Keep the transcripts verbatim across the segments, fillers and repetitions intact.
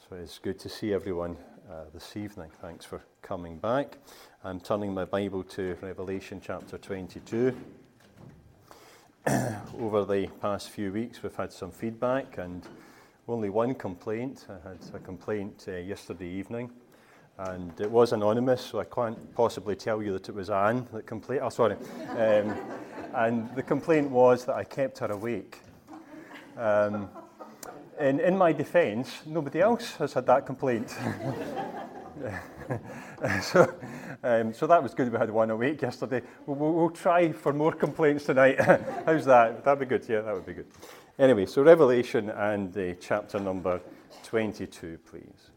So it's good to see everyone uh, this evening. Thanks for coming back. I'm turning my Bible to Revelation chapter twenty-two. Over the past few weeks, we've had some feedback and only one complaint. I had a complaint uh, yesterday evening, and it was anonymous, so I can't possibly tell you that it was Anne that complained. Oh, sorry. Um, and the complaint was that I kept her awake. Um, in, in my defence, nobody else has had that complaint. so, um, so that was good. We had one awake yesterday. We'll, we'll, we'll try for more complaints tonight. How's that? That'd be good. Yeah, that would be good. Anyway, so Revelation and uh, chapter number twenty-two, please.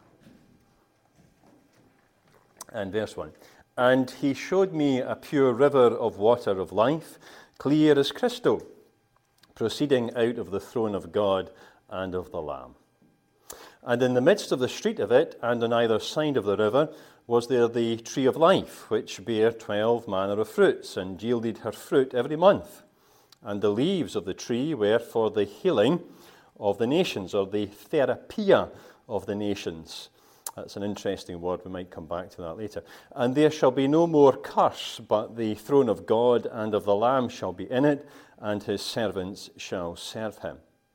And verse one. And he showed me a pure river of water of life, clear as crystal, proceeding out of the throne of God and of the Lamb. And in the midst of the street of it, and on either side of the river, was there the tree of life, which bare twelve manner of fruits, and yielded her fruit every month. And the leaves of the tree were for the healing of the nations, or the therapia of the nations. That's an interesting word. We might come back to that later. And there shall be no more curse, but the throne of God and of the Lamb shall be in it, and his servants shall serve him.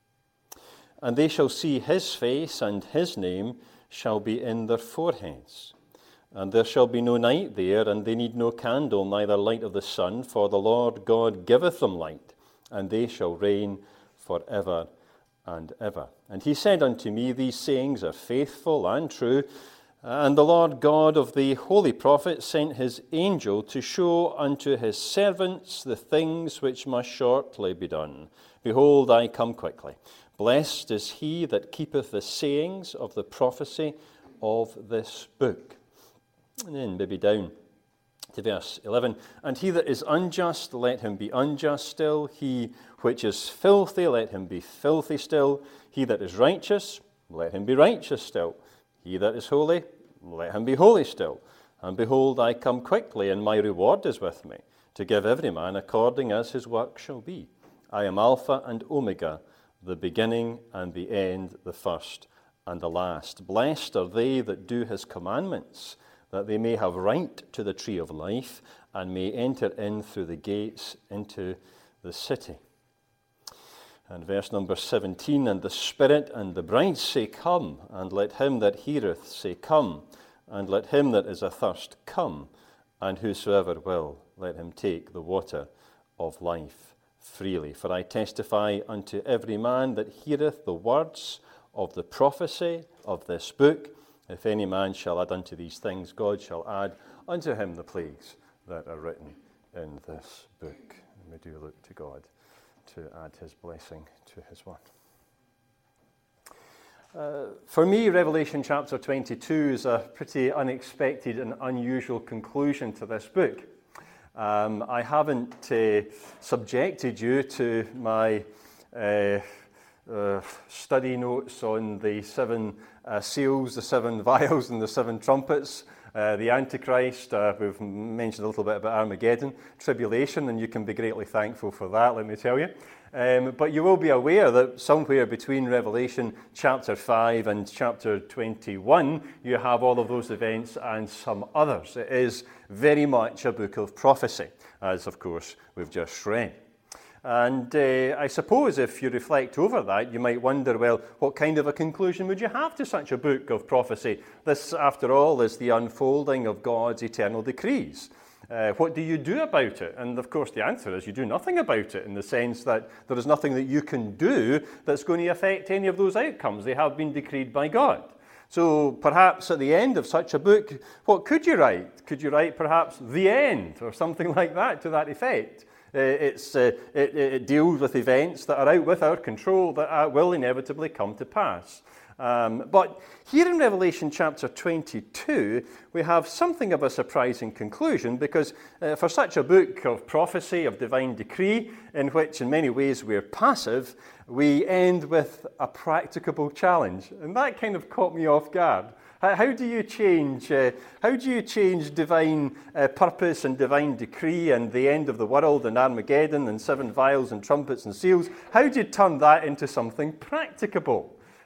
And they shall see his face, and his name shall be in their foreheads. And there shall be no night there, and they need no candle, neither light of the sun, for the Lord God giveth them light, and they shall reign for ever and ever. And he said unto me, These sayings are faithful and true, and the Lord God of the holy prophets sent his angel to show unto his servants the things which must shortly be done. Behold, I come quickly. Blessed is he that keepeth the sayings of the prophecy of this book. And then maybe down to verse eleven. And he that is unjust, let him be unjust still. He which is filthy, let him be filthy still. He that is righteous, let him be righteous still. He that is holy, let him be holy still. And behold, I come quickly, and my reward is with me, to give every man according as his work shall be. I am Alpha and Omega, the beginning and the end, the first and the last. Blessed are they that do his commandments, that they may have right to the tree of life, and may enter in through the gates into the city. And verse number seventeen, And the Spirit and the bride say, Come, and let him that heareth say, Come, and let him that is athirst come, and whosoever will, let him take the water of life freely. For I testify unto every man that heareth the words of the prophecy of this book, if any man shall add unto these things, God shall add unto him the plagues that are written in this book. And we do look to God to add his blessing to his word. Uh, for me, Revelation chapter twenty-two is a pretty unexpected and unusual conclusion to this book. Um, I haven't uh, subjected you to my uh, uh, study notes on the seven uh, seals, the seven vials, and the seven trumpets, uh, the Antichrist. Uh, we've mentioned a little bit about Armageddon, tribulation, and you can be greatly thankful for that, let me tell you. Um, but you will be aware that somewhere between Revelation chapter five and chapter twenty-one, you have all of those events and some others. It is very much a book of prophecy, as of course we've just read. And uh, I suppose if you reflect over that, you might wonder, well, what kind of a conclusion would you have to such a book of prophecy? This, after all, is the unfolding of God's eternal decrees. Uh, what do you do about it? And of course the answer is you do nothing about it, in the sense that there is nothing that you can do that's going to affect any of those outcomes. They have been decreed by God. So perhaps at the end of such a book, what could you write? Could you write perhaps the end or something like that to that effect? Uh, it's, uh, it, it deals with events that are out with our control that uh, will inevitably come to pass. Um, but here in Revelation chapter twenty-two, we have something of a surprising conclusion, because uh, for such a book of prophecy, of divine decree, in which in many ways we're passive, we end with a practicable challenge. And that kind of caught me off guard. How, how do you change, uh, how do you change divine uh, purpose and divine decree and the end of the world and Armageddon and seven vials and trumpets and seals? How do you turn that into something practicable?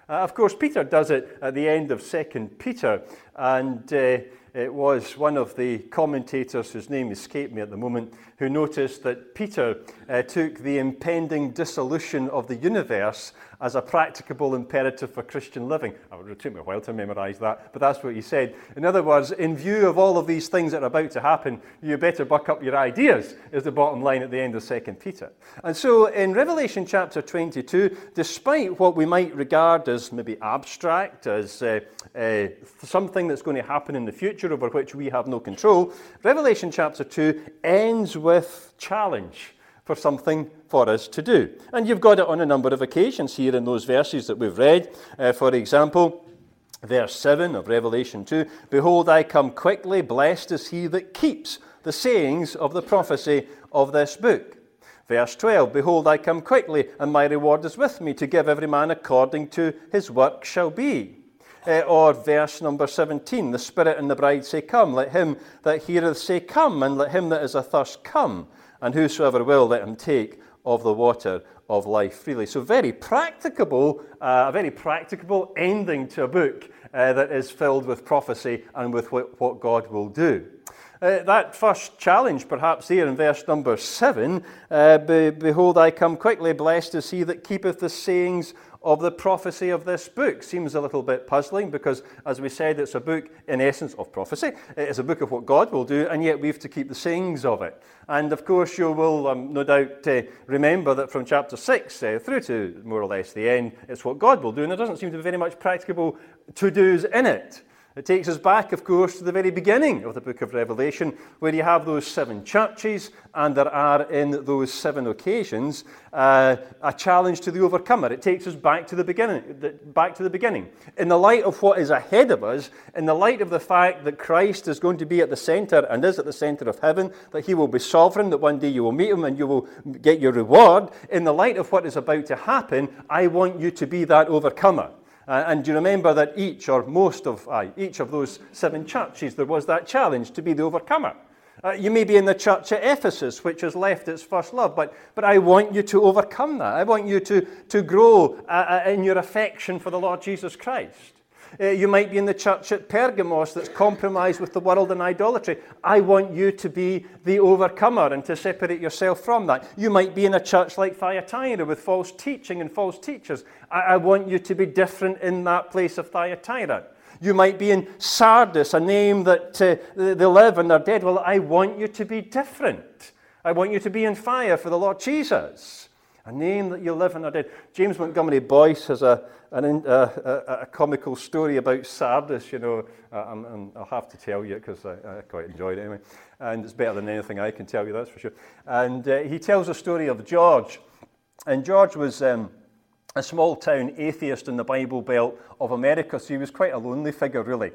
Uh, of course, Peter does it at the end of Second Peter, and uh, it was one of the commentators, whose name escaped me at the moment, who noticed that Peter uh, took the impending dissolution of the universe as a practicable imperative for Christian living. Oh, it took me a while to memorize that, but that's what he said. In other words, in view of all of these things that are about to happen, you better buck up your ideas, is the bottom line at the end of Second Peter. And so in Revelation chapter twenty-two, despite what we might regard as maybe abstract, as uh, uh, something that's going to happen in the future over which we have no control, Revelation chapter two ends with challenge for something for us to do. And you've got it on a number of occasions here in those verses that we've read. Uh, for example, verse seven of Revelation two, "Behold, I come quickly, blessed is he that keeps the sayings of the prophecy of this book." Verse twelve, "Behold, I come quickly, and my reward is with me, to give every man according to his work shall be." Uh, or verse number seventeen, "The Spirit and the bride say, Come. Let him that heareth say, Come. And let him that is athirst come. And whosoever will, let him take of the water of life freely." So very practicable, uh, a very practicable ending to a book uh, that is filled with prophecy and with what, what God will do. Uh, that first challenge, perhaps here in verse number seven, uh, Be- "Behold, I come quickly, blessed is he that keepeth the sayings of the prophecy of this book," seems a little bit puzzling because, as we said, it's a book in essence of prophecy. It's a book of what God will do, and yet we have to keep the sayings of it. And of course, you will um, no doubt uh, remember that from chapter six uh, through to more or less the end, it's what God will do, and there doesn't seem to be very much practicable to-dos in it. It takes us back, of course, to the very beginning of the book of Revelation, where you have those seven churches, and there are, in those seven occasions, uh, a challenge to the overcomer. It takes us back to the beginning. Back to the beginning. In the light of what is ahead of us, in the light of the fact that Christ is going to be at the center and is at the center of heaven, that he will be sovereign, that one day you will meet him and you will get your reward, in the light of what is about to happen, I want you to be that overcomer. Uh, and you remember that each, or most of, uh, each of those seven churches, there was that challenge to be the overcomer. Uh, you may be in the church at Ephesus, which has left its first love, but, but I want you to overcome that. I want you to, to grow uh, in your affection for the Lord Jesus Christ. Uh, you might be in the church at Pergamos that's compromised with the world and idolatry. I want you to be the overcomer and to separate yourself from that. You might be in a church like Thyatira with false teaching and false teachers. I, I want you to be different in that place of Thyatira. You might be in Sardis, a name that uh, they live and they're dead. Well, I want you to be different. I want you to be in fire for the Lord Jesus. A name that you live and are dead. James Montgomery Boyce has a, an, uh, a, a comical story about Sardis, you know. Uh, I'm, I'm, I'll have to tell you because I, I quite enjoyed it anyway. And it's better than anything I can tell you, that's for sure. And uh, he tells a story of George. And George was um, a small-town atheist in the Bible Belt of America, so he was quite a lonely figure, really.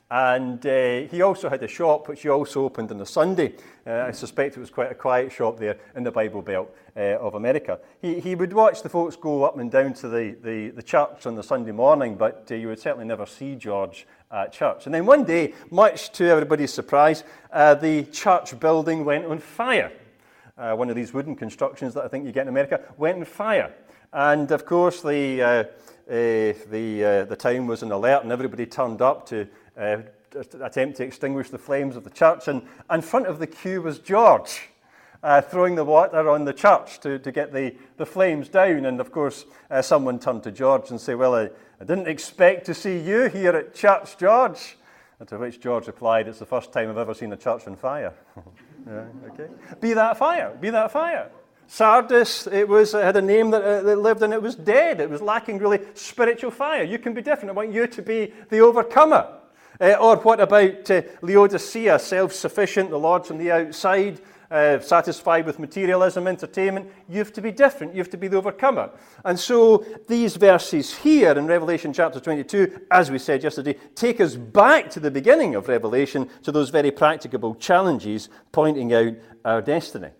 And uh, he also had a shop which he also opened on a Sunday. Uh, I suspect it was quite a quiet shop there in the Bible Belt uh, of America. He, he would watch the folks go up and down to the, the, the church on the Sunday morning, but uh, you would certainly never see George at church. And then one day, much to everybody's surprise, uh, the church building went on fire. Uh, one of these wooden constructions that I think you get in America went on fire. And of course, the, uh, uh, the, uh, the town was on alert and everybody turned up to Uh, attempt to extinguish the flames of the church, and in front of the queue was George uh, throwing the water on the church to, to get the, the flames down. And of course uh, someone turned to George and said, "Well, I, I didn't expect to see you here at church, George." And to which George replied, "It's the first time I've ever seen a church on fire." Yeah, okay. Be that fire, be that fire. Sardis, it was it had a name that, uh, that lived and it was dead. It was lacking really spiritual fire. You can be different. I want you to be the overcomer. Uh, or what about uh, Laodicea, self-sufficient, the Lord's on the outside, uh, satisfied with materialism, entertainment? You have to be different. You have to be the overcomer. And so these verses here in Revelation chapter twenty-two, as we said yesterday, take us back to the beginning of Revelation, to those very practicable challenges pointing out our destiny.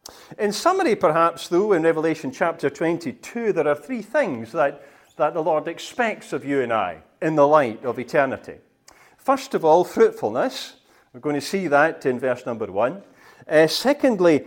In summary, perhaps, though, in Revelation chapter twenty-two, there are three things that, that the Lord expects of you and I in the light of eternity. First of all, fruitfulness. We're going to see that in verse number one. Uh, secondly,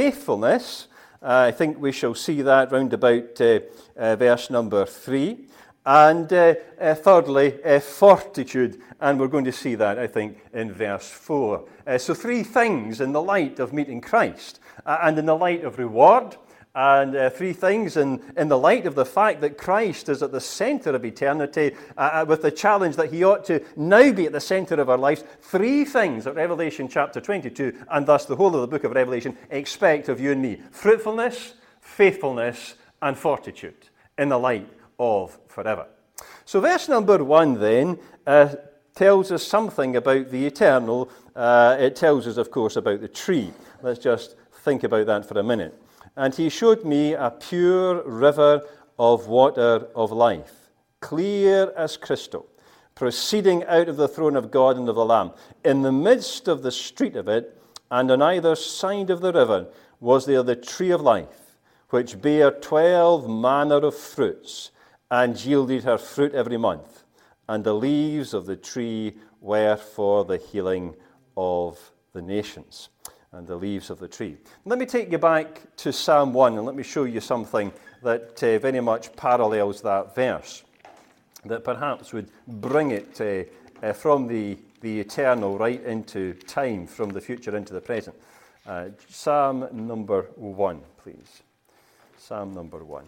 faithfulness. Uh, I think we shall see that round about uh, uh, verse number three. And uh, uh, thirdly, uh, fortitude. And we're going to see that, I think, in verse four. Uh, so three things in the light of meeting Christ, uh, and in the light of reward, and uh, three things in, in the light of the fact that Christ is at the center of eternity, uh, with the challenge that he ought to now be at the center of our lives. Three things that Revelation chapter twenty-two, and thus the whole of the book of Revelation, expect of you and me. Fruitfulness, faithfulness, and fortitude in the light of forever. So verse number one then uh, tells us something about the eternal. Uh, it tells us, of course, about the tree. Let's just think about that for a minute. And he showed me a pure river of water of life, clear as crystal, proceeding out of the throne of God and of the Lamb. In the midst of the street of it, and on either side of the river, was there the tree of life, which bare twelve manner of fruits, and yielded her fruit every month. And the leaves of the tree were for the healing of the nations. And the leaves of the tree. Let me take you back to Psalm one, and let me show you something that uh, very much parallels that verse, that perhaps would bring it uh, uh, from the, the eternal right into time, from the future into the present. Uh, Psalm number one, please. Psalm number one.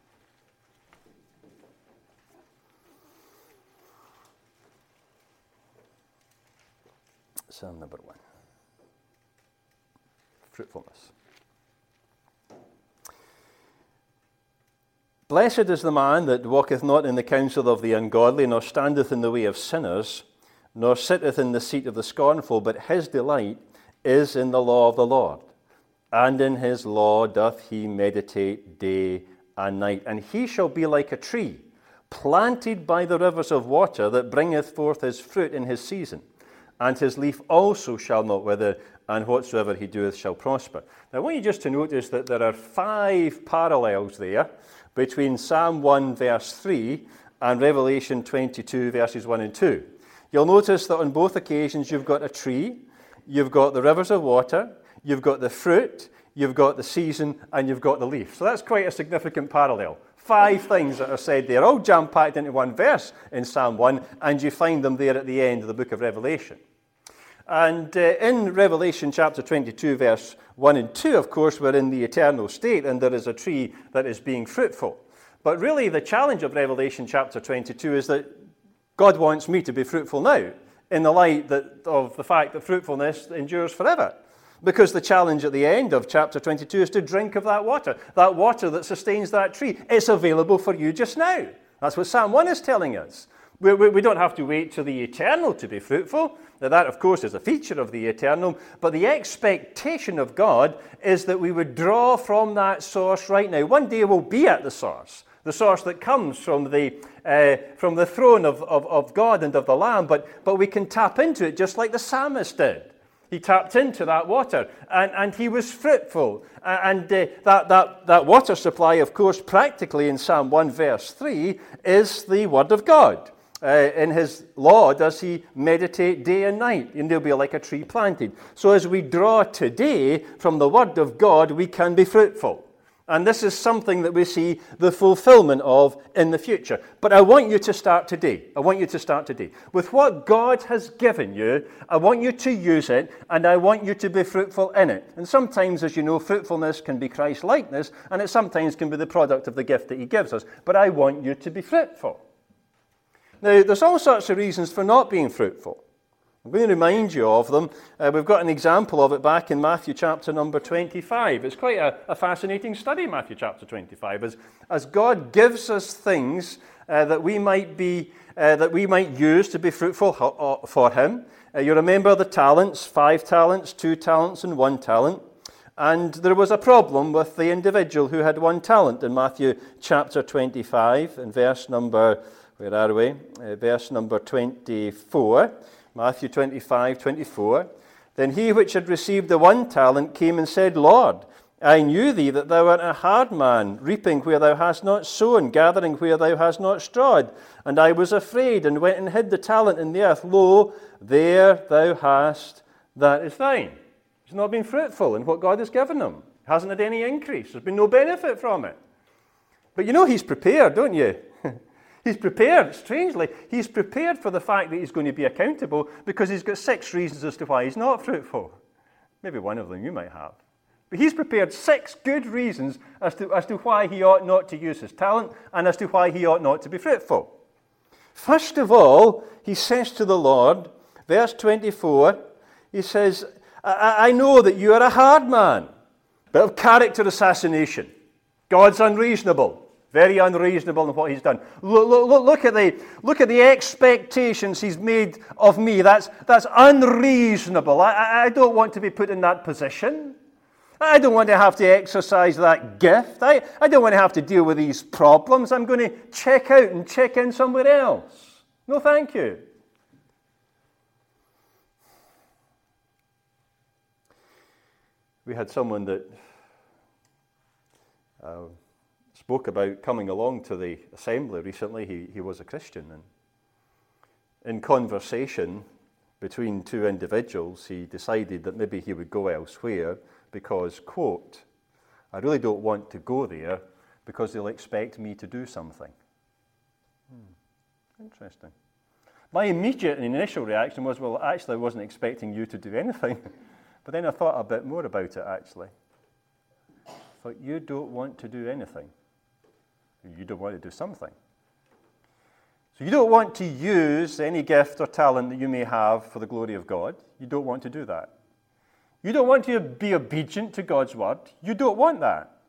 Psalm number one. Fruitfulness. Blessed is the man that walketh not in the counsel of the ungodly, nor standeth in the way of sinners, nor sitteth in the seat of the scornful, but his delight is in the law of the Lord, and in his law doth he meditate day and night. And he shall be like a tree planted by the rivers of water, that bringeth forth his fruit in his season, and his leaf also shall not wither, and whatsoever he doeth shall prosper. Now I want you just to notice that there are five parallels there between Psalm one verse three and Revelation twenty-two verses one and two. You'll notice that on both occasions you've got a tree, you've got the rivers of water, you've got the fruit, you've got the season, and you've got the leaf. So that's quite a significant parallel. Five things that are said there, all jam-packed into one verse in Psalm one, and you find them there at the end of the book of Revelation. And uh, in Revelation chapter twenty-two, verse one and two, of course, we're in the eternal state, and there is a tree that is being fruitful. But really, the challenge of Revelation chapter twenty-two is that God wants me to be fruitful now, in the light that, of the fact that fruitfulness endures forever. Because the challenge at the end of chapter twenty-two is to drink of that water, that water that sustains that tree. It's available for you just now. That's what Psalm one is telling us. We, we, we don't have to wait till the eternal to be fruitful. Now that, of course, is a feature of the eternal, but the expectation of God is that we would draw from that source right now. One day we'll be at the source, the source that comes from the uh, from the throne of, of, of God and of the Lamb, but, but we can tap into it just like the psalmist did. He tapped into that water, and, and he was fruitful. And uh, that, that, that water supply, of course, practically in Psalm one verse three, is the Word of God. Uh, in his law does he meditate day and night, and he'll be like a tree planted. So as we draw today from the Word of God, we can be fruitful. And this is something that we see the fulfillment of in the future. But I want you to start today. I want you to start today. With what God has given you, I want you to use it, and I want you to be fruitful in it. And sometimes, as you know, fruitfulness can be Christ-likeness, and it sometimes can be the product of the gift that he gives us. But I want you to be fruitful. Now, there's all sorts of reasons for not being fruitful. I'm going to remind you of them. Uh, we've got an example of it back in Matthew chapter number twenty-five. It's quite a, a fascinating study, Matthew chapter twenty-five, as, as God gives us things uh, that we might be uh, that we might use to be fruitful ho- for Him. Uh, you remember the talents: five talents, two talents, and one talent. And there was a problem with the individual who had one talent in Matthew chapter twenty-five, in verse number. Where are we? Uh, verse number twenty-four. Matthew twenty-five, twenty-four. Then he which had received the one talent came and said, Lord, I knew thee that thou art a hard man, reaping where thou hast not sown, gathering where thou hast not strawed. And I was afraid, and went and hid the talent in the earth. Lo, there thou hast, that is thine. He's not been fruitful in what God has given him. Hasn't had any increase. There's been no benefit from it. But you know he's prepared, don't you? He's prepared, strangely, he's prepared for the fact that he's going to be accountable because he's got six reasons as to why he's not fruitful. Maybe one of them you might have. But he's prepared six good reasons as to, as to why he ought not to use his talent and as to why he ought not to be fruitful. First of all, he says to the Lord, verse twenty-four, he says, I, I know that you are a hard man. Bit of character assassination. God's unreasonable. Very unreasonable in what he's done. Look, look, look, at the, look at the expectations he's made of me. That's, that's unreasonable. I, I don't want to be put in that position. I don't want to have to exercise that gift. I, I don't want to have to deal with these problems. I'm going to check out and check in somewhere else. No, thank you. We had someone that uh, spoke about coming along to the assembly recently. He, he was a Christian. And in conversation between two individuals, he decided that maybe he would go elsewhere because, quote, I really don't want to go there because they'll expect me to do something. Hmm. Interesting. My immediate and initial reaction was, well, actually, I wasn't expecting you to do anything. But then I thought a bit more about it, actually. I thought, you don't want to do anything. You don't want to do something. So you don't want to use any gift or talent that you may have for the glory of God. You don't want to do that. You don't want to be obedient to God's word. You don't want that.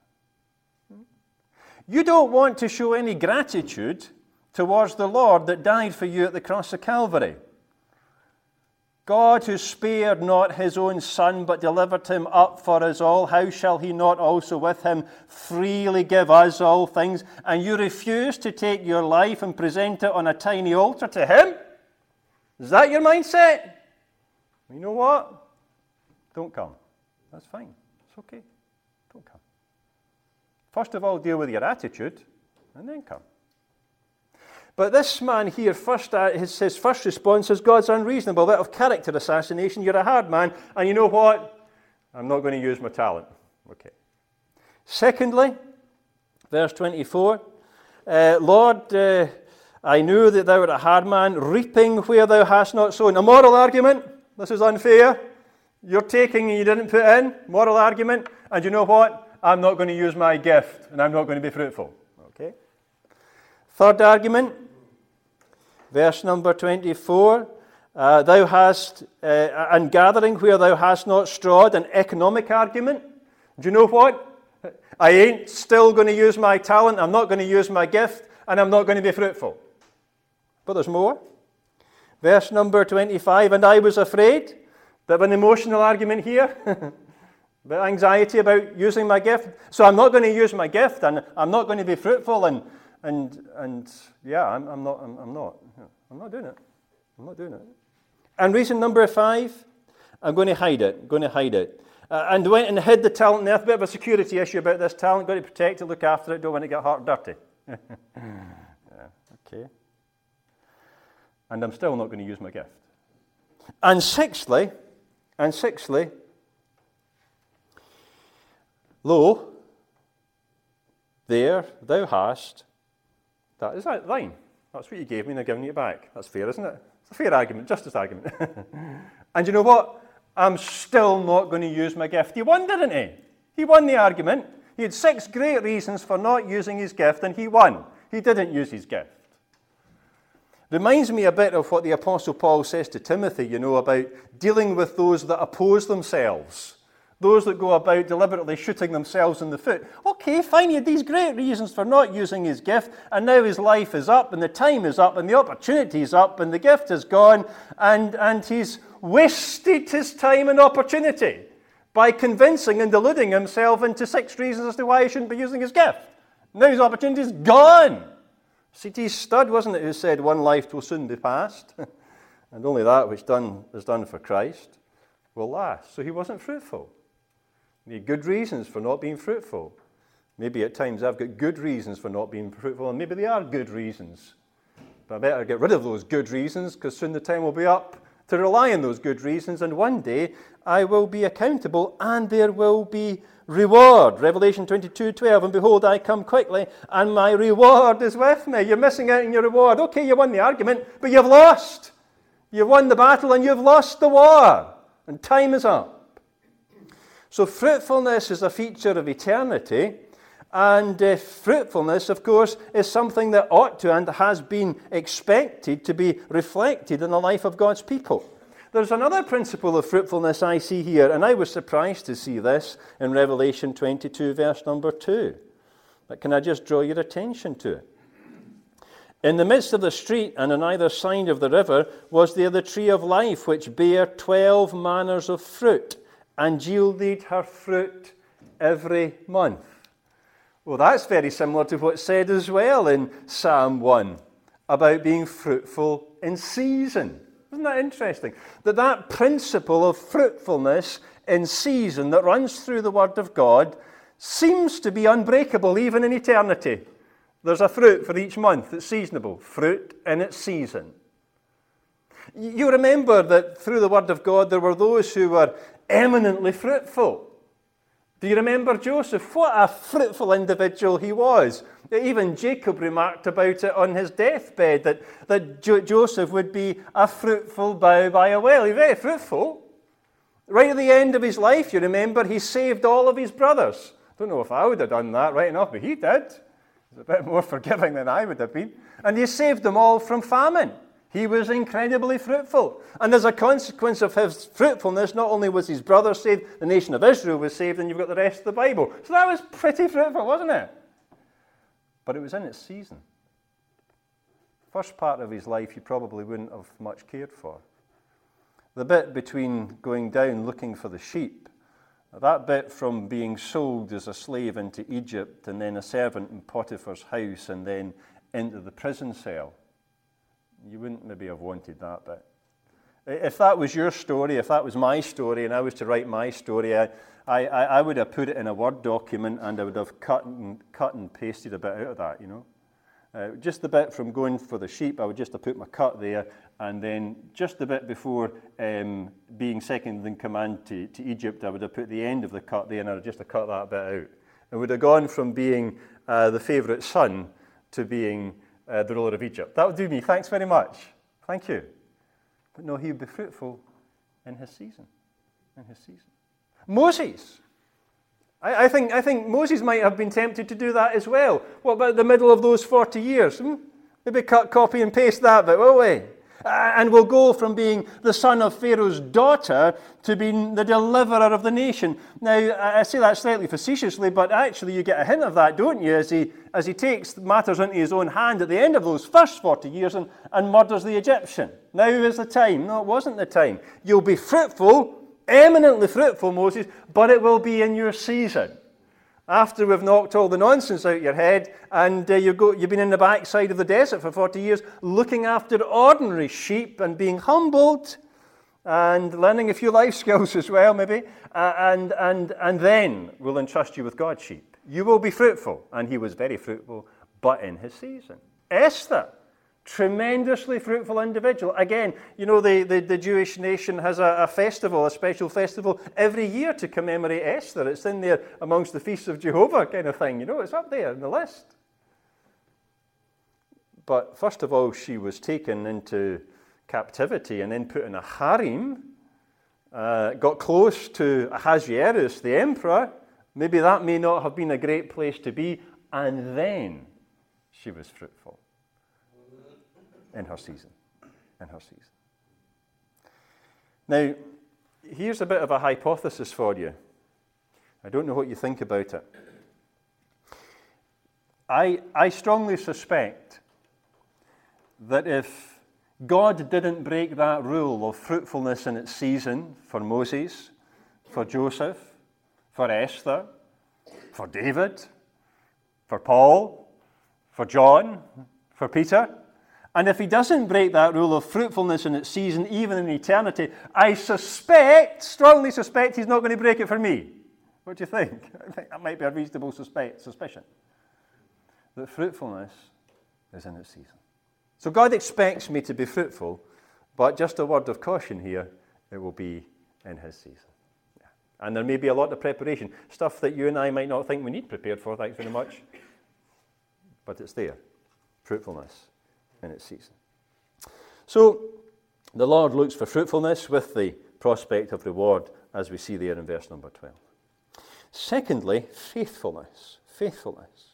You don't want to show any gratitude towards the Lord that died for you at the cross of Calvary. God, who spared not his own Son, but delivered him up for us all, how shall he not also with him freely give us all things? And you refuse to take your life and present it on a tiny altar to him? Is that your mindset? You know what? Don't come. That's fine. It's okay. Don't come. First of all, deal with your attitude, and then come. But this man here, first, uh, his, his first response is God's unreasonable. A bit of character assassination. You're a hard man, and you know what? I'm not going to use my talent. Okay. Secondly, verse twenty-four, uh, Lord, uh, I knew that thou wert a hard man, reaping where thou hast not sown. A moral argument. This is unfair. You're taking and you didn't put in. Moral argument. And you know what? I'm not going to use my gift, and I'm not going to be fruitful. Okay. Third argument. Verse number twenty-four, uh, thou hast, uh, and gathering where thou hast not strawed, an economic argument. Do you know what? I ain't still going to use my talent, I'm not going to use my gift, and I'm not going to be fruitful. But there's more. Verse number twenty-five, and I was afraid. Bit of an emotional argument here. A bit of anxiety about using my gift. So I'm not going to use my gift, and I'm not going to be fruitful, and And and yeah, I'm, I'm not. I'm, I'm not. I'm not doing it. I'm not doing it. And reason number five, I'm going to hide it. I'm going to hide it. Uh, and went and hid the talent in the earth. A bit of a security issue about this talent. Got to protect it, look after it. Don't want to get hurt dirty. Yeah, okay. And I'm still not going to use my gift. And sixthly, and sixthly, lo, there thou hast. That is that thine. That's what you gave me, and I'm giving you it back. That's fair, isn't it? It's a fair argument, justice argument. And you know what? I'm still not going to use my gift. He won, didn't he? He won the argument. He had six great reasons for not using his gift, and he won. He didn't use his gift. Reminds me a bit of what the Apostle Paul says to Timothy, you know, about dealing with those that oppose themselves. Those that go about deliberately shooting themselves in the foot. Okay, fine, he had these great reasons for not using his gift, and now his life is up, and the time is up, and the opportunity is up, and the gift is gone, and, and he's wasted his time and opportunity by convincing and deluding himself into six reasons as to why he shouldn't be using his gift. Now his opportunity is gone. C T Studd, wasn't it, who said, one life will soon be past, and only that which done is done for Christ will last. So he wasn't fruitful. He had good reasons for not being fruitful. Maybe at times I've got good reasons for not being fruitful, and maybe they are good reasons. But I better get rid of those good reasons, because soon the time will be up, to rely on those good reasons, and one day I will be accountable and there will be reward. Revelation twenty-two twelve, and behold, I come quickly, and my reward is with me. You're missing out on your reward. Okay, you won the argument, but you've lost. You've won the battle and you've lost the war, and time is up. So fruitfulness is a feature of eternity, and uh, fruitfulness, of course, is something that ought to and has been expected to be reflected in the life of God's people. There's another principle of fruitfulness I see here, and I was surprised to see this in Revelation twenty-two, verse number two. But can I just draw your attention to it? In the midst of the street and on either side of the river was there the tree of life, which bare twelve manners of fruit, and yielded her fruit every month. Well, that's very similar to what's said as well in Psalm one about being fruitful in season. Isn't that interesting? That that principle of fruitfulness in season that runs through the Word of God seems to be unbreakable even in eternity. There's a fruit for each month that's seasonable. Fruit in its season. You remember that through the Word of God there were those who were eminently fruitful. Do you remember Joseph? What a fruitful individual he was. Even Jacob remarked about it on his deathbed, that, that jo- Joseph would be a fruitful bough by a well. He's very fruitful. Right at the end of his life, you remember, he saved all of his brothers. Don't know if I would have done that right enough, but he did. He's a bit more forgiving than I would have been. And he saved them all from famine. He was incredibly fruitful. And as a consequence of his fruitfulness, not only was his brother saved, the nation of Israel was saved, and you've got the rest of the Bible. So that was pretty fruitful, wasn't it? But it was in its season. First part of his life he probably wouldn't have much cared for. The bit between going down looking for the sheep, that bit from being sold as a slave into Egypt and then a servant in Potiphar's house and then into the prison cell, you wouldn't maybe have wanted that bit. If that was your story, if that was my story, and I was to write my story, I, I, I would have put it in a Word document and I would have cut and, cut and pasted a bit out of that, you know. Uh, just the bit from going for the sheep, I would just have put my cut there, and then just the bit before um, being second in command to, to Egypt, I would have put the end of the cut there and I would just have cut that bit out. It would have gone from being uh, the favourite son to being Uh, the ruler of Egypt. That would do me. Thanks very much. Thank you. But no, he would be fruitful in his season. In his season. Moses. I, I think I think Moses might have been tempted to do that as well. What about the middle of those forty years? Hmm? Maybe cut, copy, and paste that bit, will we? Uh, and we'll go from being the son of Pharaoh's daughter to being the deliverer of the nation. Now, I say that slightly facetiously, but actually you get a hint of that, don't you, as he as he takes matters into his own hand at the end of those first forty years and, and murders the Egyptian. Now is the time. No, it wasn't the time. You'll be fruitful, eminently fruitful, Moses, but it will be in your season. After we've knocked all the nonsense out your head and uh, you go, you've been in the backside of the desert for forty years looking after ordinary sheep and being humbled and learning a few life skills as well, maybe, uh, and, and, and then we'll entrust you with God's sheep. You will be fruitful, and he was very fruitful, but in his season. Esther, tremendously fruitful individual. Again, you know, the, the, the Jewish nation has a, a festival, a special festival every year to commemorate Esther. It's in there amongst the feasts of Jehovah kind of thing. You know, it's up there in the list. But first of all, she was taken into captivity and then put in a harem, uh, got close to Ahasuerus, the emperor. Maybe that may not have been a great place to be. And then she was fruitful. In her season. In her season. Now, here's a bit of a hypothesis for you. I don't know what you think about it. I, I strongly suspect that if God didn't break that rule of fruitfulness in its season for Moses, for Joseph, for Esther, for David, for Paul, for John, for Peter, and if he doesn't break that rule of fruitfulness in its season, even in eternity, I suspect, strongly suspect, he's not going to break it for me. What do you think? I think that might be a reasonable suspect, suspicion. That fruitfulness is in its season. So God expects me to be fruitful, But just a word of caution here, it will be in his season. Yeah. And there may be a lot of preparation, stuff that you and I might not think we need prepared for, thanks very much. But it's there, fruitfulness in its season. So the Lord looks for fruitfulness with the prospect of reward, as we see there in verse number twelve. Secondly, faithfulness. Faithfulness.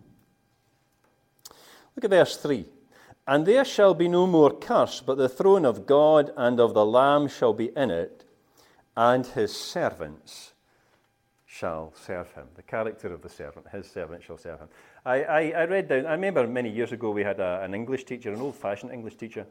Look at verse three. And there shall be no more curse, but the throne of God and of the Lamb shall be in it, and his servants shall serve him. The character of the servant, his servant shall serve him. I, I, I read down, I remember many years ago we had a, an English teacher, an old-fashioned English teacher,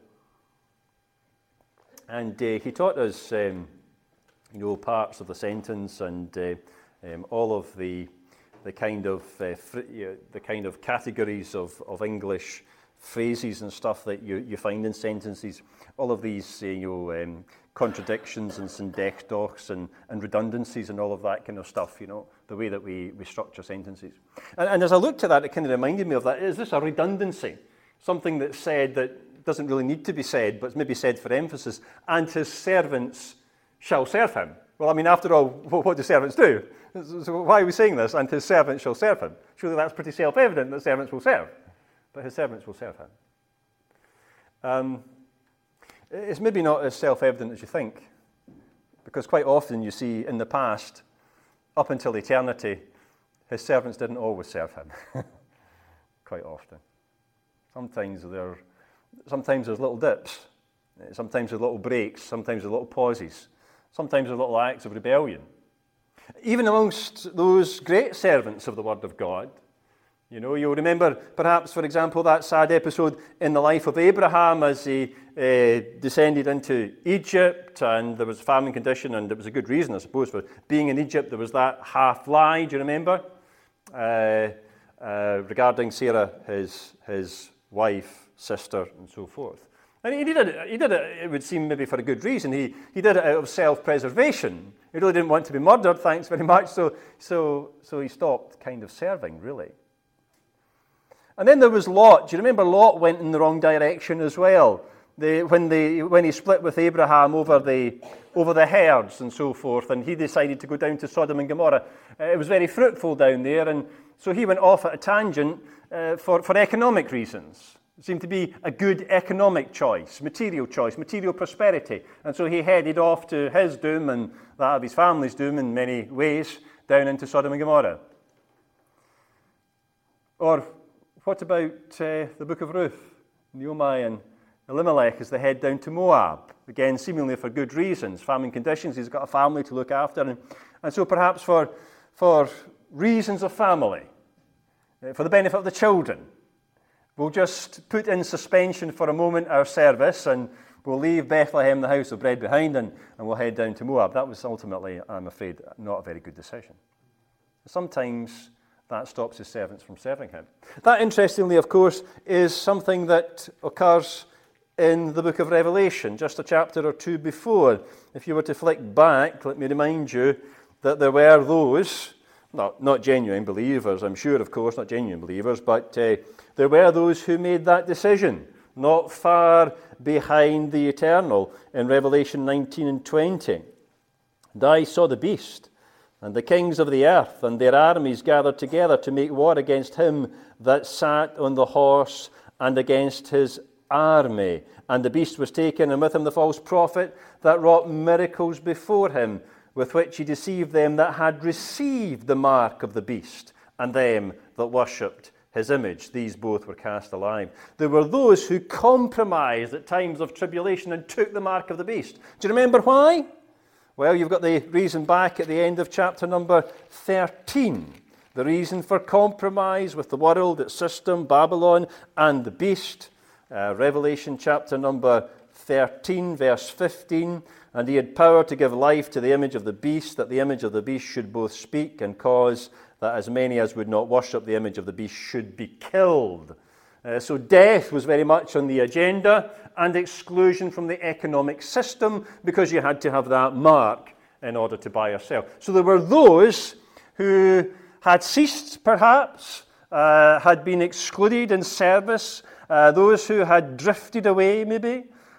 and uh, he taught us, um, you know, parts of the sentence and uh, um, all of the the kind of uh, fr- you know, the kind of categories of, of English phrases and stuff that you, you find in sentences, all of these uh, you know, um, contradictions and syndecdochs and, and redundancies and all of that kind of stuff, you know, the way that we, we structure sentences. And, and as I looked at that, it kind of reminded me of that. Is this a redundancy? Something that's said that doesn't really need to be said, but it's maybe said for emphasis, and his servants shall serve him. Well, I mean, after all, what do servants do? So why are we saying this? And his servants shall serve him. Surely that's pretty self-evident that servants will serve. But his servants will serve him. Um, it's maybe not as self-evident as you think, because quite often you see in the past, up until eternity, his servants didn't always serve him. Quite often. Sometimes, there, sometimes there's little dips, sometimes there's little breaks, sometimes there's little pauses, sometimes there's little acts of rebellion. Even amongst those great servants of the Word of God, you know, you'll remember, perhaps, for example, that sad episode in the life of Abraham as he uh, descended into Egypt, and there was a famine condition, and there was a good reason, I suppose, for being in Egypt. There was that half lie, do you remember? Uh, uh, regarding Sarah, his his wife, sister, and so forth. And he did it, he did it, it would seem, maybe for a good reason. He he did it out of self-preservation. He really didn't want to be murdered, thanks very much, so so so he stopped kind of serving, really. And then there was Lot. Do you remember Lot went in the wrong direction as well? The, when, the, when he split with Abraham over the, over the herds and so forth, and he decided to go down to Sodom and Gomorrah. Uh, it was very fruitful down there, and so he went off at a tangent uh, for, for economic reasons. It seemed to be a good economic choice, material choice, material prosperity. And so he headed off to his doom and that of his family's doom in many ways, down into Sodom and Gomorrah. Or what about uh, the book of Ruth? Naomi and Elimelech as they head down to Moab. Again, seemingly for good reasons. Famine conditions, he's got a family to look after. And, and so perhaps for, for reasons of family, uh, for the benefit of the children, we'll just put in suspension for a moment our service, and we'll leave Bethlehem, the house of bread, behind, and, and we'll head down to Moab. That was ultimately, I'm afraid, not a very good decision. Sometimes that stops his servants from serving him. That, interestingly, of course, is something that occurs in the book of Revelation, just a chapter or two before. If you were to flick back, let me remind you that there were those, not, not genuine believers, I'm sure, of course, not genuine believers, but uh, there were those who made that decision, not far behind the eternal, in Revelation nineteen and twenty. And I saw the beast, and the kings of the earth, and their armies gathered together to make war against him that sat on the horse, and against his army. And the beast was taken, and with him the false prophet that wrought miracles before him, with which he deceived them that had received the mark of the beast, and them that worshipped his image. These both were cast alive. There were those who compromised at times of tribulation and took the mark of the beast. Do you remember why? Well, you've got the reason back at the end of chapter number thirteen. The reason for compromise with the world, its system, Babylon, and the beast. Uh, Revelation chapter number thirteen, verse fifteen. And he had power to give life to the image of the beast, that the image of the beast should both speak and cause that as many as would not worship the image of the beast should be killed. Uh, so death was very much on the agenda, and exclusion from the economic system, because you had to have that mark in order to buy or sell. So there were those who had ceased, perhaps, uh, had been excluded in service, uh, those who had drifted away, maybe,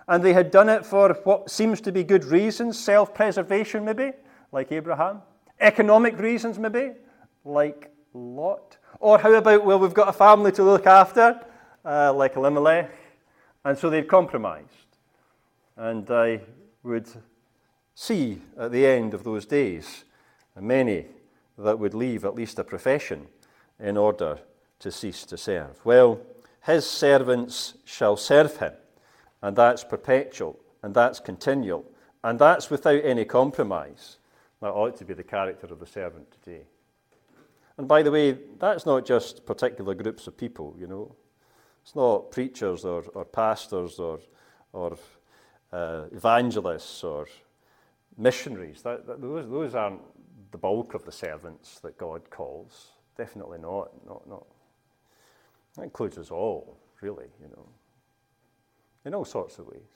And they had done it for what seems to be good reasons, self-preservation maybe, like Abraham. Economic reasons maybe, like Lot. Or how about, well, we've got a family to look after, uh, like Elimelech. And so they'd compromised. And I would see at the end of those days many that would leave at least a profession in order to cease to serve. Well, his servants shall serve him, and that's perpetual, and that's continual, and that's without any compromise. That ought to be the character of the servant today. And by the way, that's not just particular groups of people, you know. It's not preachers or, or pastors or, or uh, evangelists or missionaries. That, that, those, those aren't the bulk of the servants that God calls. Definitely not. Not, not. That includes us all, really, you know, in all sorts of ways.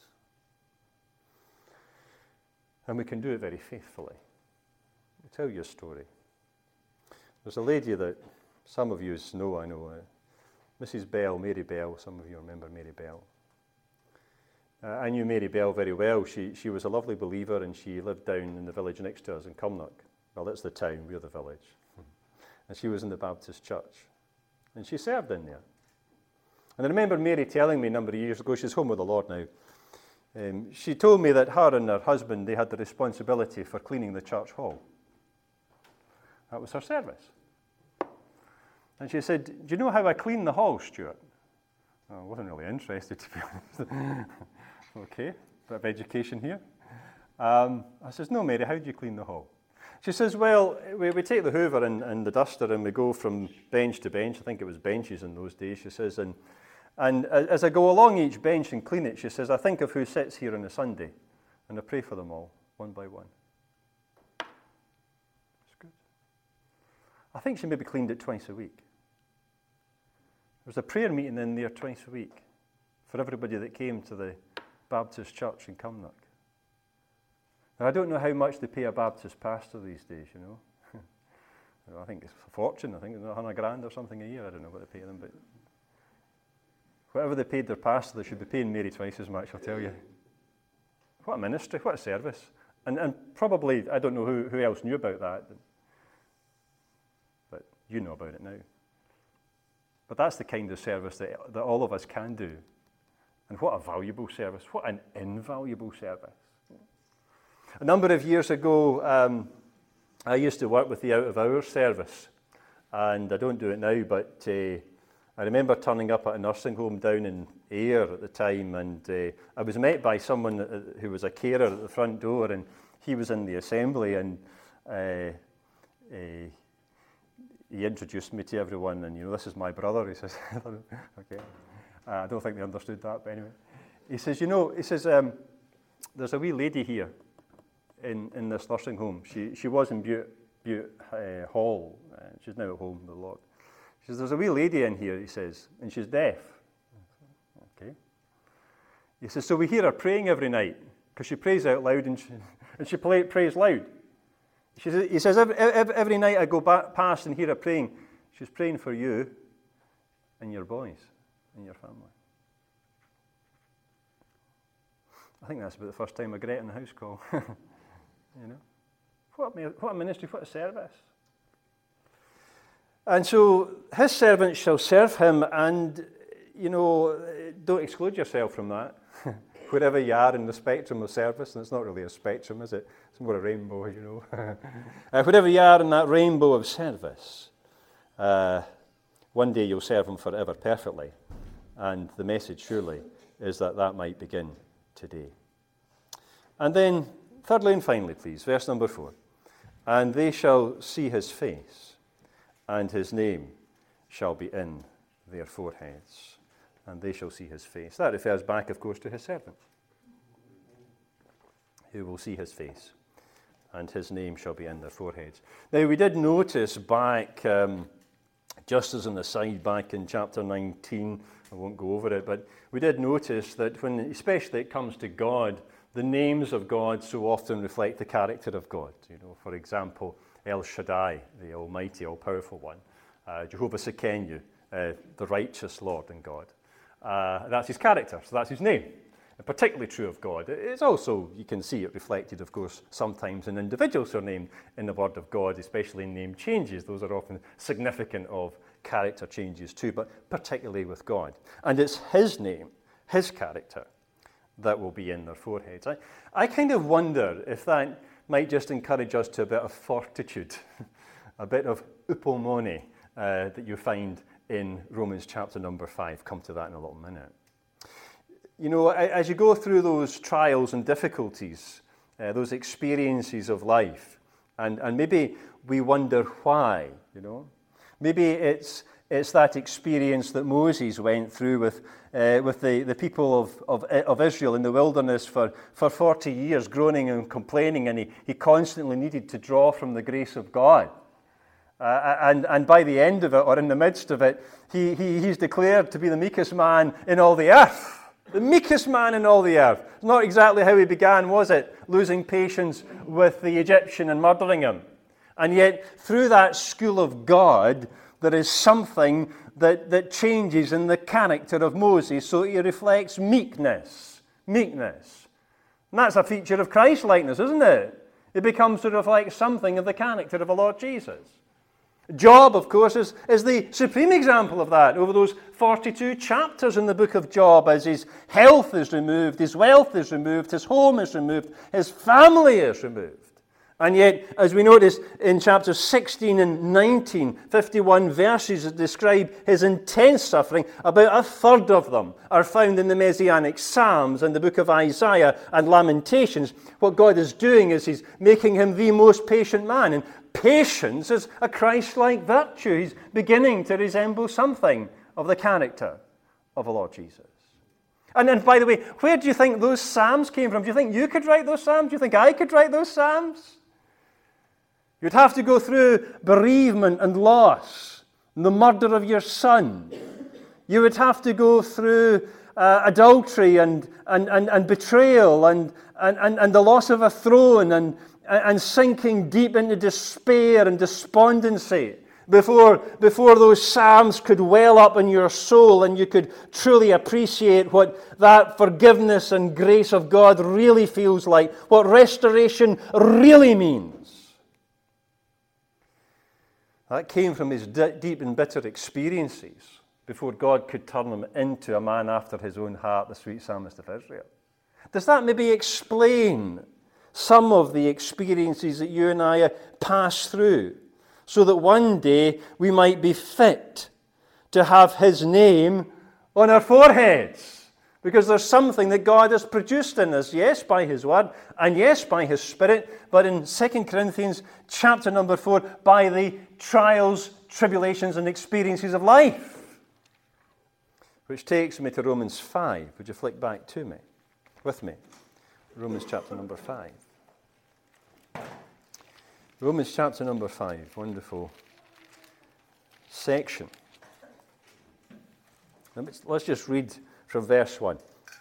And we can do it very faithfully. I'll tell you a story. There's a lady that some of you know, I know, uh, Missus Bell, Mary Bell. Some of you remember Mary Bell. Uh, I knew Mary Bell very well. She she was a lovely believer, and she lived down in the village next to us in Cumnock. Well, that's the town, we're the village. And she was in the Baptist church. And she served in there. And I remember Mary telling me a number of years ago, she's home with the Lord now, um, she told me that her and her husband, they had the responsibility for cleaning the church hall. That was her service. And she said, do you know how I clean the hall, Stuart? Oh, I wasn't really interested, to be honest. Okay, bit of education here. Um, I says, no, Mary, how do you clean the hall? She says, well, we, we take the hoover and, and the duster and we go from bench to bench. I think it was benches in those days, she says. And, and as I go along each bench and clean it, she says, I think of who sits here on a Sunday and I pray for them all, one by one. It's good. I think she maybe cleaned it twice a week. There was a prayer meeting in there twice a week for everybody that came to the Baptist church in Cumnock. Now, I don't know how much they pay a Baptist pastor these days, you know. I think it's a fortune. I think it's a hundred grand or something a year. I don't know what they pay them, but whatever they paid their pastor, they should be paying Mary twice as much, I'll tell you. What a ministry, what a service. And and probably, I don't know who, who else knew about that, but you know about it now. But that's the kind of service that, that all of us can do. And what a valuable service, what an invaluable service. A number of years ago, um, I used to work with the out-of-hours service, and I don't do it now, but uh, I remember turning up at a nursing home down in Ayr at the time, and uh, I was met by someone uh, who was a carer at the front door, and he was in the assembly, and uh, uh, he introduced me to everyone, and, you know, this is my brother, he says. Okay. Uh, I don't think they understood that, but anyway. He says, you know, he says, um, there's a wee lady here in, in this nursing home. She she was in Butte, Butte uh, Hall. Uh, she's now at home with the Lord. He says, there's a wee lady in here, he says, and she's deaf. Okay. He says, so we hear her praying every night, because she prays out loud, and she, and she play, prays loud. She says, he says, every, every, every night I go back past and hear her praying, she's praying for you and your boys and your family. I think that's about the first time I got it in the house call. You know, what a, what a ministry, what a service. And so his servants shall serve him, and, you know, don't exclude yourself from that. Wherever you are in the spectrum of service, and it's not really a spectrum, is it? It's more a rainbow, you know. uh, wherever you are in that rainbow of service, uh, one day you'll serve him forever perfectly. And the message surely is that that might begin today. And then, thirdly and finally, please, verse number four. And they shall see his face, and his name shall be in their foreheads. And they shall see his face. That refers back, of course, to his servant, who will see his face, and his name shall be in their foreheads. Now, we did notice back, um, just as an aside, back in chapter nineteen, I won't go over it, but we did notice that when, especially it comes to God, the names of God so often reflect the character of God. You know, for example, El Shaddai, the Almighty, all-powerful one. Uh, Jehovah Sekenu, uh, the righteous Lord and God. Uh, that's his character, so that's his name. particularly true of God. It's also, you can see it reflected, of course, sometimes in individuals who are named in the Word of God, especially name changes. Those are often significant of character changes too, but particularly with God. And it's his name, his character, that will be in their foreheads. I, I kind of wonder if that might just encourage us to a bit of fortitude, a bit of upomone uh, that you find in Romans chapter number five. Come to that in a little minute. You know, as you go through those trials and difficulties, uh, those experiences of life, and, and maybe we wonder why, you know. Maybe it's it's that experience that Moses went through with uh, with the, the people of, of, of Israel in the wilderness for, for forty years, groaning and complaining, and he, he constantly needed to draw from the grace of God. Uh, and, and by the end of it, or in the midst of it, he, he he's declared to be the meekest man in all the earth. The meekest man in all the earth. Not exactly how he began, was it? Losing patience with the Egyptian and murdering him. And yet, through that school of God, there is something that, that changes in the character of Moses, so he reflects meekness. Meekness. And that's a feature of Christ-likeness, isn't it? It becomes to reflect something of the character of the Lord Jesus. Job, of course, is, is the supreme example of that over those forty-two chapters in the book of Job, as his health is removed, his wealth is removed, his home is removed, his family is removed. And yet, as we notice in chapters sixteen and nineteen, fifty-one verses that describe his intense suffering, about a third of them are found in the Messianic Psalms and the book of Isaiah and Lamentations. What God is doing is he's making him the most patient man. And patience is a Christ-like virtue. He's beginning to resemble something of the character of the Lord Jesus. And then, by the way, where do you think those Psalms came from? Do you think you could write those Psalms? Do you think I could write those Psalms? You'd have to go through bereavement and loss, and the murder of your son. You would have to go through uh, adultery and, and, and, and betrayal and, and, and, and the loss of a throne and, and sinking deep into despair and despondency before, before those Psalms could well up in your soul and you could truly appreciate what that forgiveness and grace of God really feels like, what restoration really means. That came from his d- deep and bitter experiences before God could turn him into a man after his own heart, the sweet psalmist of Israel. Does that maybe explain some of the experiences that you and I pass through, so that one day we might be fit to have his name on our foreheads? Because there's something that God has produced in us, yes, by his word, and yes, by his Spirit, but in Second Corinthians chapter number four, by the trials, tribulations, and experiences of life. Which takes me to Romans five. Would you flick back to me, with me? Romans chapter number five. Romans chapter number five, wonderful section. Let's just read from verse one.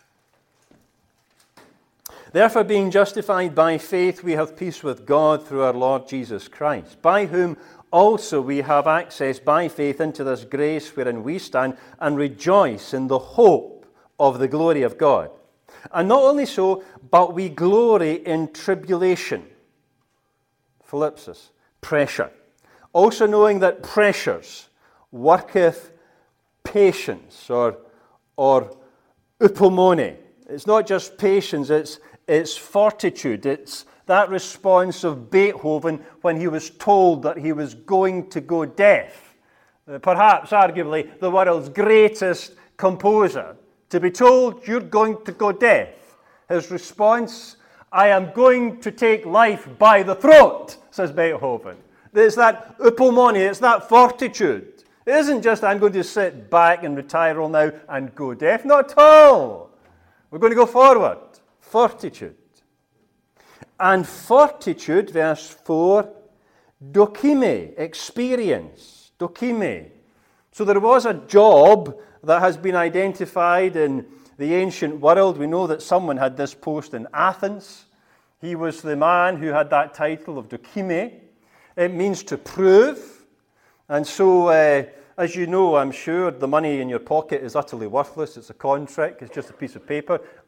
Therefore, being justified by faith, we have peace with God through our Lord Jesus Christ, by whom also we have access by faith into this grace wherein we stand and rejoice in the hope of the glory of God. And not only so, but we glory in tribulation. Philipsis, pressure. Also knowing that pressures worketh patience, or, or upomone. It's not just patience, it's, it's fortitude. It's that response of Beethoven when he was told that he was going to go deaf. Uh, perhaps, arguably, the world's greatest composer. To be told, you're going to go deaf. His response, I am going to take life by the throat, says Beethoven. It's that upomone, it's that fortitude. It isn't just, I'm going to sit back and retire all now and go deaf. Not at all. We're going to go forward. Fortitude. And fortitude, verse four, dokime, experience. Dokime. So there was a job that has been identified in the ancient world. We know that someone had this post in Athens. He was the man who had that title of dokime. It means to prove. And so, uh, as you know, I'm sure, the money in your pocket is utterly worthless. It's a contract. It's just a piece of paper.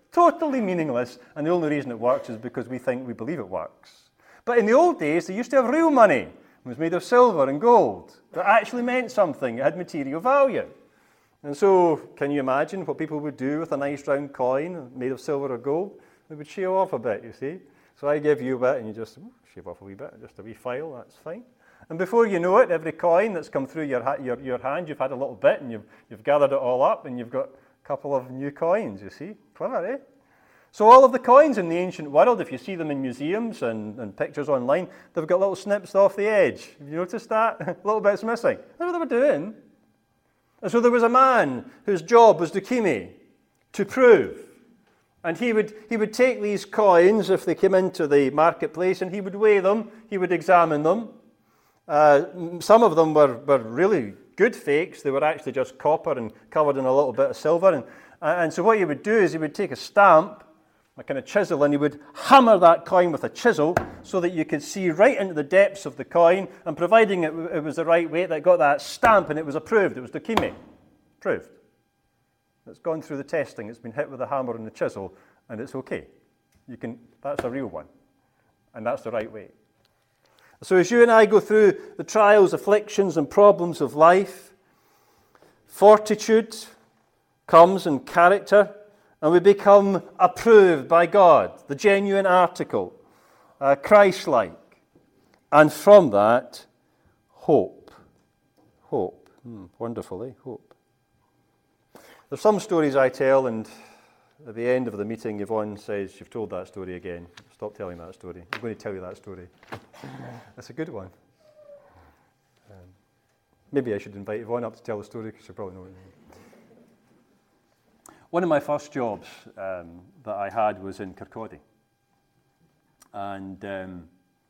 Totally meaningless, and the only reason it works is because we think we believe it works. But in the old days, they used to have real money. It was made of silver and gold. That actually meant something. It had material value. And so, can you imagine what people would do with a nice round coin made of silver or gold? They would shave off a bit, you see. So I give you a bit, and you just shave off a wee bit, just a wee file, that's fine. And before you know it, every coin that's come through your, ha- your, your hand, you've had a little bit, and you've, you've gathered it all up, and you've got a couple of new coins, you see. Clever, eh? So all of the coins in the ancient world, if you see them in museums and, and pictures online, they've got little snips off the edge. Have you noticed that? A little bit's missing. That's what they were doing. And so there was a man whose job was dokimi, to prove. And he would, he would take these coins, if they came into the marketplace, and he would weigh them, he would examine them. Uh, some of them were, were really good fakes. They were actually just copper and covered in a little bit of silver. And, and so what he would do is he would take a stamp, a kind of chisel, and he would hammer that coin with a chisel so that you could see right into the depths of the coin, and providing it, it was the right weight, that got that stamp and it was approved. It was dokimi. Approved. It's gone through the testing. It's been hit with the hammer and the chisel, and it's okay. You can. That's a real one, and that's the right weight. So as you and I go through the trials, afflictions, and problems of life, fortitude comes in character, and we become approved by God, the genuine article, uh, Christ-like. And from that, hope. Hope. Hmm, wonderful, eh? Hope. There's some stories I tell, and at the end of the meeting, Yvonne says, "You've told that story again. Stop telling that story. I'm going to tell you that story." That's a good one. Um, maybe I should invite Yvonne up to tell the story, because she'll probably know it. One of my first jobs um, that I had was in Kirkcaldy. And, um,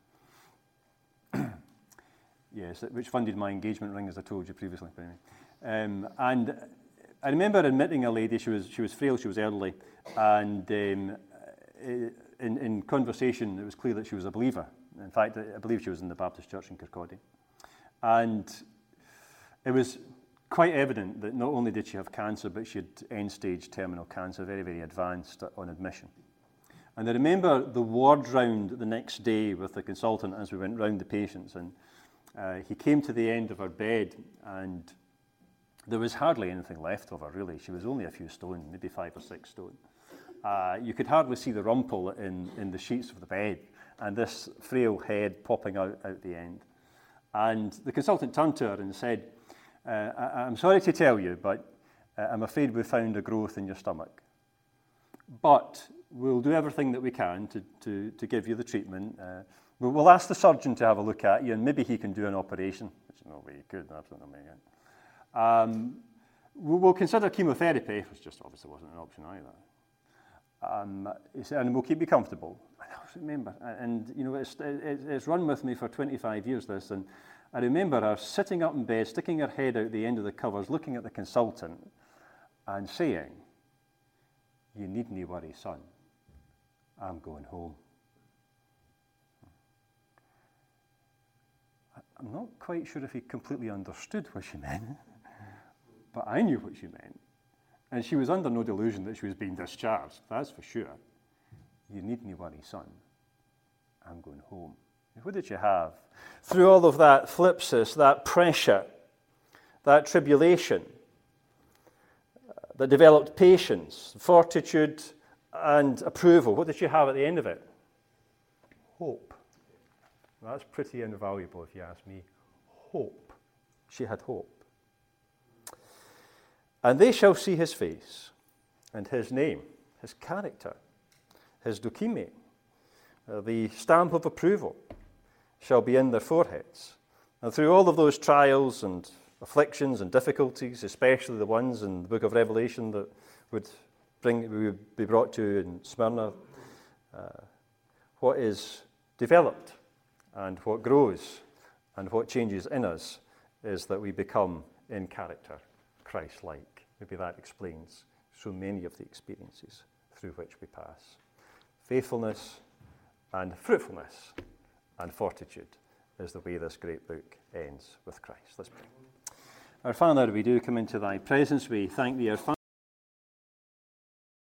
yes, which funded my engagement ring, as I told you previously. Um, and I remember admitting a lady, she was she was frail, she was elderly, and um, in, in conversation it was clear that she was a believer. In fact, I believe she was in the Baptist church in Kirkcaldy. And it was quite evident that not only did she have cancer, but she had end-stage terminal cancer, very, very advanced on admission. And I remember the ward round the next day with the consultant as we went round the patients, and uh, he came to the end of her bed, and there was hardly anything left of her, really. She was only a few stone, maybe five or six stone. Uh, you could hardly see the rumple in, in the sheets of the bed, and this frail head popping out out the end. And the consultant turned to her and said, uh, I, I'm sorry to tell you, but uh, I'm afraid we've found a growth in your stomach. But we'll do everything that we can to, to, to give you the treatment. Uh, we'll, we'll ask the surgeon to have a look at you, and maybe he can do an operation, which no way he could, absolutely no way. Um, we'll consider chemotherapy, which just obviously wasn't an option either. Um, and we'll keep you comfortable. I remember, and you know, it's, it's run with me for twenty-five years, this, and I remember her sitting up in bed, sticking her head out the end of the covers, looking at the consultant, and saying, "You needn't worry, son. I'm going home." I'm not quite sure if he completely understood what she meant, but I knew what she meant. And she was under no delusion that she was being discharged, that's for sure. "You needn't worry, son. I'm going home." What did you have? Through all of that thlipsis, that pressure, that tribulation, uh, that developed patience, fortitude, and approval, what did you have at the end of it? Hope. That's pretty invaluable, if you ask me. Hope. She had hope. "And they shall see his face, and his name, his character, his dokimi, uh, the stamp of approval, shall be in their foreheads." And through all of those trials and afflictions and difficulties, especially the ones in the book of Revelation that would bring, we would be brought to in Smyrna, uh, what is developed and what grows and what changes in us is that we become in character Christ-like. Maybe that explains so many of the experiences through which we pass. Faithfulness and fruitfulness and fortitude is the way this great book ends with Christ. Let's pray. Our Father, we do come into thy presence. We thank thee, our Father.